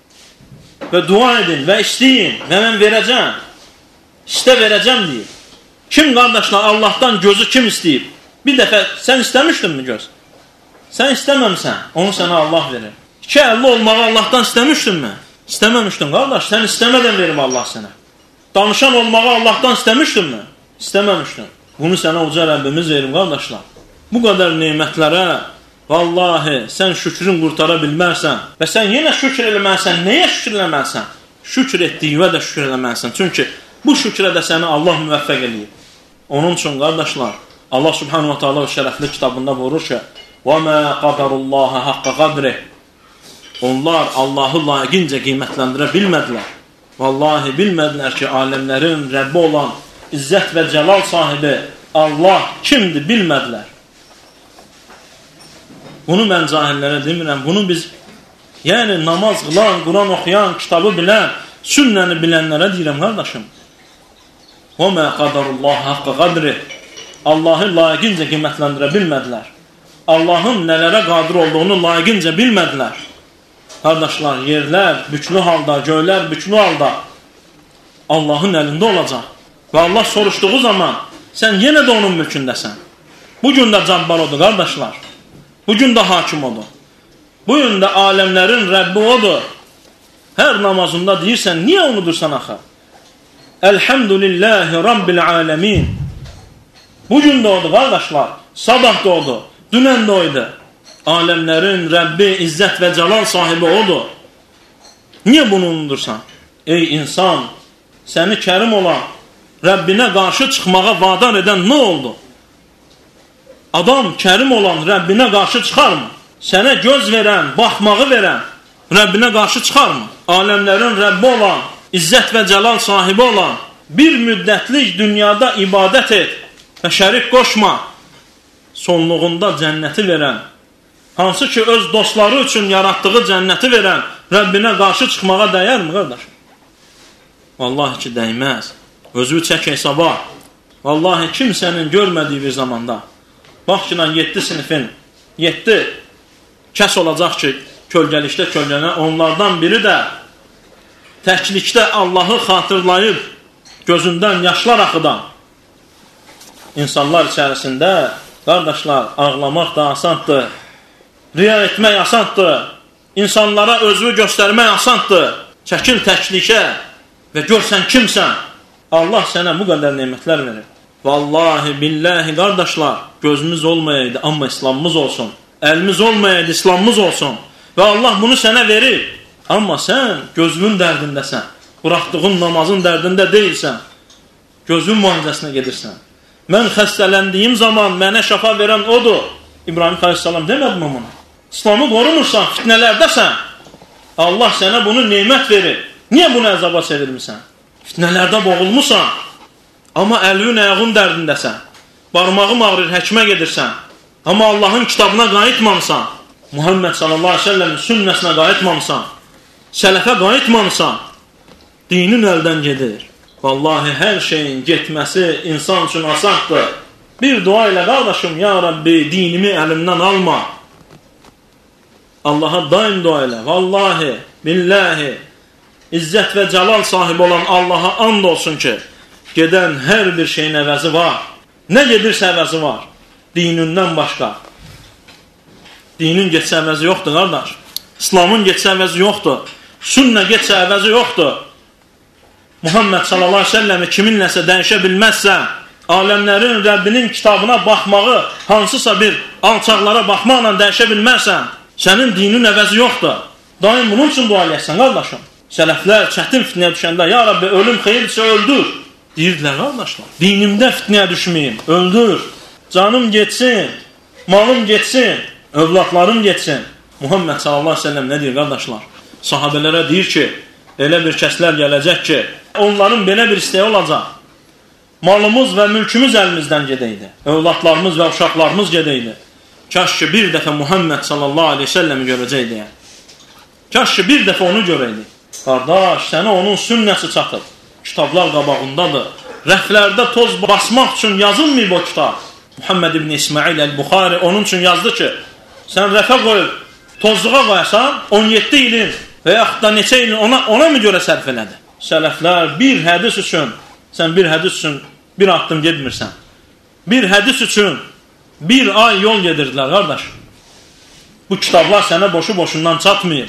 Və dua edin və istəyin və mən verəcəm. İstə verəcəm deyib. Kim, qardaşlar, Allahdan gözü kim istəyib? Bir dəfə sən istəmişdinmi göz? Sən istəməmsən, onu sənə Allah verir. 2 əlli olmağı Allahdan istəmişdinmi? İstəməmişdin, qardaş, sən istəmədən verim Allah sənə. Danışan olmağı Allahdan istəmişdinmi? İstəməmişdin. Bunu sənə uca Rəbbimiz verim, qardaşlar. Bu qədər nemətlərə vallahi sən şükrün qurtara bilmərsən və sən yenə şükür eləməlisən. Nəyə şükür eləməlisən? Şükür etdiyinə də şükür eləməlisən. Çünki bu şükrə də səni Allah müvəffəq eləyib. Onun üçün, qardaşlar, Allah Subhanahu wa Ta'ala şərəfli kitabında buyurur ki, وَمَا قَدَرُ اللّٰهَ حَقَّ قَدْرِهِ. Onlar Allahı layiqincə qiymətləndirə bilmədilər. Vallahi bilmədilər ki, aləmlərin Rəbbi olan İzzət və Cəlal sahibi Allah kimdir, bilmədilər. Bunu mən cahillərə demirəm. Bunu biz, yəni namaz qılan, Quran oxuyan, kitabı bilən, sünnəni bilənlərə deyirəm, qardaşım. وَمَا قَدَرُ اللّٰهَ حَقَّ قَدْرِهِ. Allahı layiqincə qiymətləndirə bilmədilər. Allahın nələrə qadir olduğunu layiqincə bilmədilər. Qardaşlar, yerlər büklü halda, göylər büklü halda Allahın əlində olacaq. Və Allah soruşduğu zaman sən yenə də onun mülkündəsən. Bugün də Cabbar odur, qardaşlar. Bugün də hakim odur. Bugün də aləmlərin Rəbbi odur. Hər namazında deyirsən, niyə unudursan axı? Elhamdülillahi Rabbil aləmin. Bugün də odur, qardaşlar. Sabah da odur, dünən də oydu. Aləmlərin Rəbbi, izzət və cəlal sahibi odur. Niyə bunu unudursan? Ey insan, səni kərim olan, Rəbbinə qarşı çıxmağa vadar edən nə oldu? Adam kərim olan Rəbbinə qarşı çıxarmı? Sənə göz verən, baxmağı verən Rəbbinə qarşı çıxarmı? Aləmlərin Rəbbi olan, izzət və cəlal sahibi olan, bir müddətlik dünyada ibadət et və şərik qoşma, sonluğunda cənnəti verən, hansı ki öz dostları üçün yaratdığı cənnəti verən Rəbbinə qarşı çıxmağa dəyərmi, qardaş? Vallahi ki, dəyməz. Özü çək hesaba. Vallahi kimsənin görmədiyi bir zamanda, bax ki, 7 sinifin 7 kəs olacaq ki, kölgəlikdə kölgələnə, onlardan biri də təklikdə Allahı xatırlayıb, gözündən yaşlar axıdan insanlar içərisində, qardaşlar, ağlamaq da asandır, riya etmək asandır, insanlara özünü göstərmək asandır, çəkil təklikə və görsən kimsən, Allah sənə bu qədər nemətlər verir. Vallahi, billahi, qardaşlar, gözümüz olmayaydı, amma İslamımız olsun, əlimiz olmayaydı, İslamımız olsun və Allah bunu sənə verir, amma sən gözünün dərdindəsən, buraxdığın namazın dərdində deyilsən, gözün müalicəsinə gedirsən. Mən xəstələndiyim zaman mənə şəfa verən odur. İbrahim Aleyhisselam demədi mi bunu? İslamı qorumursan, fitnələrdəsən, Allah sənə bunu nemət verir. Niyə bunu əzaba çevirmirsən? Fitnələrdə boğulmuşsan, amma əlün ayağın dərdindəsən, barmağım ağrır, həkimə gedirsən, amma Allahın kitabına qayıtmamısan, Muhammed sallallahu aleyhi ve sellemin sünnəsinə qayıtmamısan, sələfə qayıtmamısan, dinin əldən gedir. Vallahi hər şeyin getməsi insan üçün asandır. Bir dua ilə, qardaşım, ya Rabbi, dinimi əlimdən alma. Allaha daim dua ilə. Vallahi, billahi, izzət və cəlal sahibi olan Allaha and olsun ki, gedən hər bir şeyin əvəzi var. Nə gedirsə əvəzi var. Dinindən başqa. Dinin getsə əvəzi yoxdur, qardaş. İslamın getsə əvəzi yoxdur. Sünnə getsə əvəzi yoxdur. Muhammed sallallahu aleyhi ve sellem'i kiminləsə dəyişə bilməzsən, aləmlərin Rəbbinin kitabına baxmağı, hansısa bir alçaqlara baxmaqla dəyişə bilməzsən, sənin dinin əvəzi yoxdur. Daim bunun üçün dua eləyəsən, qardaşım. Sələflər çətin fitnəyə düşəndə, ya Rabbi, ölüm xeyirsə öldür, deyirdilər, qardaşlar. Dinimdə fitnəyə düşməyim, öldür, canım getsin, malım getsin, övladlarım getsin. Muhammed sallallahu aleyhi ve sellem nə deyir, qardaşlar? Sahabələrə deyir ki, elə bir kəslər gələcək ki, onların belə bir istəyi olacaq. Malımız və mülkümüz əlimizdən gedəydi. Övladlarımız və uşaqlarımız gedəydi. Kaş ki bir dəfə Muhammed sallallahu aleyhi ve selləmi görəcəkdi. Kaş ki bir dəfə onu görəydi. Qardaş, sənə onun sünnəsi çatıb. Kitablar qabağındadır. Rəflərdə toz basmaq üçün yazılmayıb o kitab. Muhammed ibn İsmail el-Buxari onun üçün yazdı ki, sən rəfə qoyub, tozluğa qoyasan, 17 ilin və yaxud da neçə ilin ona mı görə sərf elədi? Sələflər bir hədis üçün, sən bir hədis üçün bir addım gedmirsən. Bir hədis üçün bir ay yol gedirdilər, qardaş. Bu kitablar sənə boşu-boşundan çatmıyor.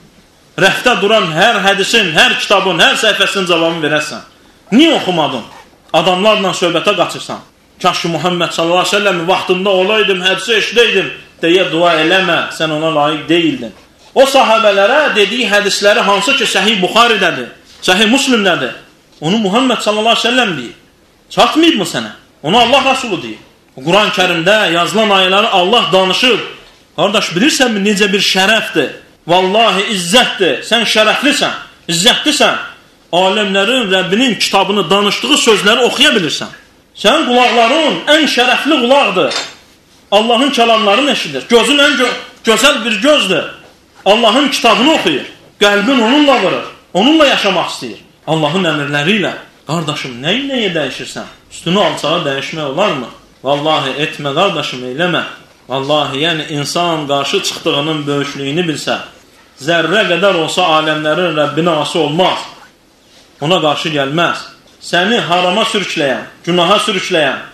Rəfdə duran hər hədisin, hər kitabın, hər səhifəsinin cavabını verərsən. Niyə oxumadın? Adamlarla söhbətə qaçırsan. Kaş ki Muhammed sallallahu aleyhi ve sellem'in vaxtında olaydım, hədisi eşidəydim deyə dua eləmə, sən ona layiq deyildin. O sahabələrə dediyi hədisləri hansı ki Səhih Buxaridədir, Səhih Müslimdədir, onu Muhammed sallallahu aleyhi ve sellem deyir. Çatmayıb mı sənə? Onu Allah Rasulü deyir. Quran-ı Kərimdə yazılan ayələri Allah danışır. Qardaş, bilirsənmi necə bir şərəfdir? Vallahi izzətdir. Sən şərəflisən, izzətlisən. Aləmlərin Rəbbinin kitabını danışdığı sözləri oxuya bilirsən. Sənin qulaqların ən şərəfli qulaqdır. Allahın kəlamlarını eşidir. Gözün ən gözəl bir gözdür. Allahın kitabını oxuyur. Qəlbin onunla vurur. Onunla yaşamaq istəyir. Allahın əmrləri ilə. Qardaşım, nəyə dəyişirsən? Üstünü alçağa dəyişmək olarmı? Vallahi etmə, qardaşım, eyləmə. Vallahi, yəni insan qarşı çıxdığının böyüklüyünü bilsə, zərrə qədər olsa aləmlərin Rəbbinə asi olmaz. Ona qarşı gəlməz. Səni harama sürükləyən, günaha sürükləyən,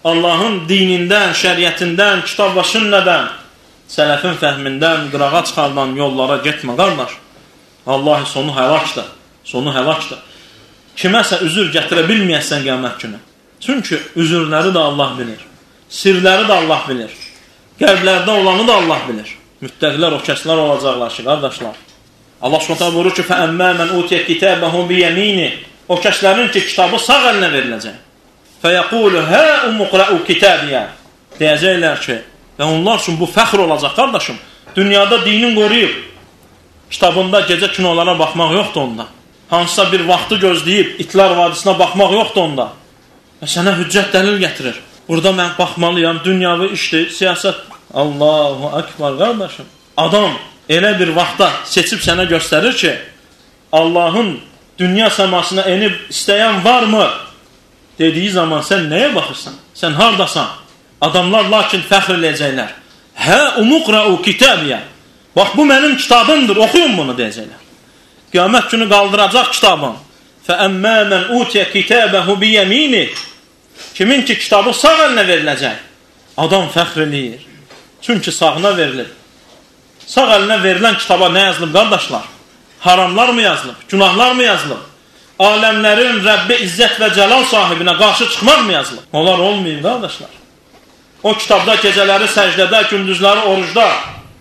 Allahın dinindən, şəriətindən, kitab və sünnədən, sələfin fəhmindən qırağa çıxardan yollara getmə, qardaş. Allah sonu həlakdır. Sonu həlakdır. Kiməsə üzür gətirə bilməyəsən qiyamət günü. Çünki üzürləri də Allah bilir. Sirləri də Allah bilir. Qəlblərdə olanı da Allah bilir. Müttəqilər o kəslər olacaqlar ki, qardaşlar. Allah Subhanahu buyurur ki, فَأَمَّا مَنْ أُوتِيَ كِتَابَهُ بِيَمِينِهِ O kəslərin ki, kitabı sağ əlinə veriləcək. فَيَقُولُ هَا اُمُقْرَأُ كِتَابِيَا Deyəcəklər ki, və onlar üçün bu fəxr olacaq, qardaşım. Dünyada dinin qoruyub, kitabında gecə kinolara baxmaq yoxdur onda. Hansısa bir vaxtı gözləyib, İtlər vadisinə baxmaq yoxdur onda. Və sənə hüccət dəlil gətirir. Burada mən baxmalıyam, dünyavi işdir, siyasət. Allahu Akbar, qardaşım. Adam elə bir vaxtda seçib sənə göstərir ki, Allahın dünya səmasına enib istəyən varmı? Dediyi zaman sən nəyə baxırsan? Sən hardasan? Adamlar lakin fəxr eləyəcəklər. Hə umuqra'u kitabiya. Bax bu mənim kitabımdır, oxuyun bunu deyəcəklər. Qiyamət günü qaldıracaq kitabın. Fəəmmə mən utiyə kitabəhu biyəmini. Kimin ki kitabı sağ əlinə veriləcək. Adam fəxr eləyir. Çünki sağına verilir. Sağ əlinə verilən kitaba nə yazılıb, qardaşlar? Haramlar mı yazılıb? Günahlar mı yazılıb? Aləmlərin Rəbbi İzzət və Cəlal sahibinə qarşı çıxmaq mı yazılıb? Onlar olmayın, qardaşlar. O kitabda gecələri səcdədə, gündüzləri orucda,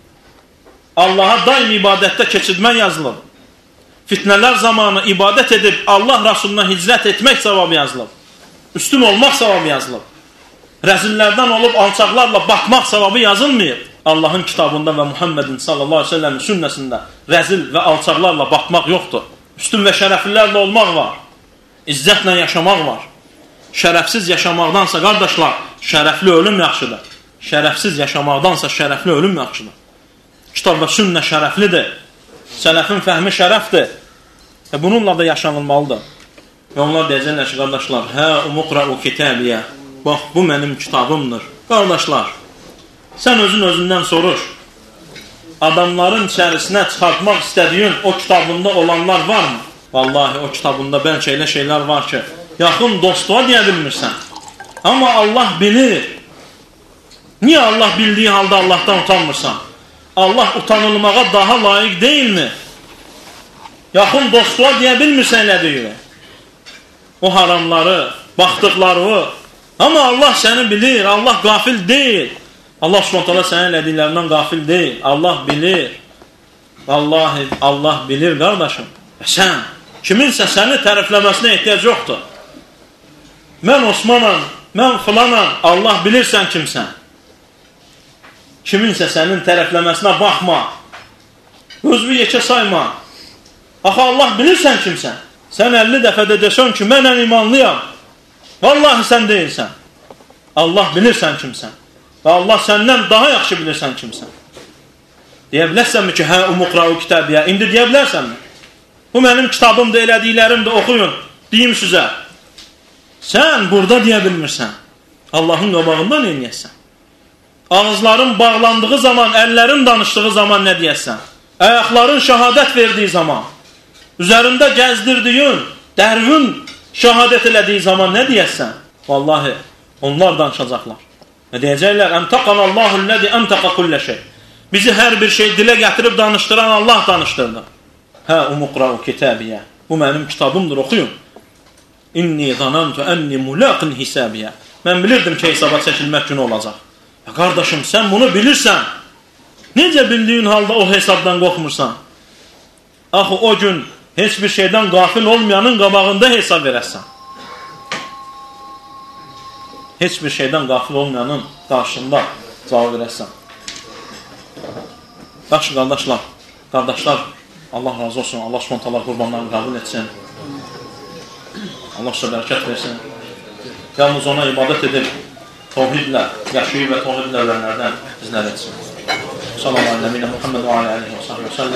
Allaha daim ibadətdə keçirmək yazılıb. Fitnələr zamanı ibadət edib Allah Rasuluna hicrət etmək savabı yazılıb. Üstün olmaq savabı yazılıb. Rəzillərdən olub alçaqlarla batmaq savabı yazılmayıb. Allahın kitabında və Muhammedin sallallahu aleyhi ve sellem'in sünnəsində rəzil və alçaqlarla batmaq yoxdur. Üstün və şərəflilərlə olmaq var. İzzətlə yaşamaq var. Şərəfsiz yaşamaqdansa, qardaşlar, şərəfli ölüm yaxşıdır. Şərəfsiz yaşamaqdansa şərəfli ölüm yaxşıdır. Kitab və sünnə şərəflidir. Sələfin fəhmi şərəfdir. Bununla da yaşanılmalıdır. Və onlar deyəcəklər ki, qardaşlar, hə umuqra'u kitabiyə. Bax, bu mənim kitabımdır. Qardaşlar, sən özündən soruş. Adamların içərisinə çıxartmaq istədiyin o kitabında olanlar varmı? Vallahi o kitabında bəlkə elə şeylər var ki, yaxın dostluğa deyə bilmirsən. Amma Allah bilir. Niyə Allah bildiyi halda Allahdan utanmırsan? Allah utanılmağa daha layiq deyilmi? Yaxın dostluğa deyə bilmirsən elə deyil. O haramları, baxdıqları, amma Allah səni bilir, Allah qafil deyil. Allah Subhanahu sənin elədiklərindən qafil deyil. Allah bilir. Vallahi Allah bilir, qardaşım. Sən, kiminsə səni tərəfləməsinə ehtiyac yoxdur. Mən Osmanam, mən filanam, Allah bilirsən kimsən. Kiminsə sənin tərəfləməsinə baxma. Özünü yekə sayma. Axı Allah bilirsən kimsən. Sən 50 dəfə də desən ki, mənən imanlıyam. Vallahi sən deyilsən. Allah bilirsən kimsən. Və Allah səndən daha yaxşı bilirsən kimsən. Deyə bilərsənmi ki, hə umuqra'u kitabiyə. İndi deyə bilərsənmi? Bu mənim kitabımda, elədiklərimdə oxuyun. Deyim sizə. Sən burada deyə bilmirsən. Allahın qabağında nə edəsən? Ağızların bağlandığı zaman, əllərin danışdığı zaman nə deyəsən? Ayaqların şəhadət verdiyi zaman, üzərində gəzdirdiyin, dərvin şəhadət elədiyi zaman nə deyəsən? Vallahi, onlar danışacaqlar. Və deyəcəklər, əmtəqanallahu-ləzi əmtəqa kullə şey. Bizi hər bir şey dilə gətirib danışdıran Allah danışdırdı. Hə umuqra'u kitabiyə. Bu mənim kitabımdır, oxuyun. İnni zanantu ənni mulaqin hisabiyə. Mən bilirdim ki, hesaba çəkilmək günü olacaq. Ya qardaşım, sən bunu bilirsən. Necə bildiyin halda o hesabdan qorxmursan? Axı o gün heç bir şeydən qafil olmayanın qabağında hesab verəsən. Heç bir şeydən qafil olmayanın qarşında cavab verəsən. Yaxşı qardaşlar, Allah razı olsun, Allah Subhanahu qurbanlarını qəbul etsin. Allah sizə bərəkət versin. Yalnız ona ibadət edib, tövhidlə yaşayıb və tövhidlə öyrənlərdən bizlər etsin. Sallallahu aleyhi və Muhammed və aleyhi və səhəm.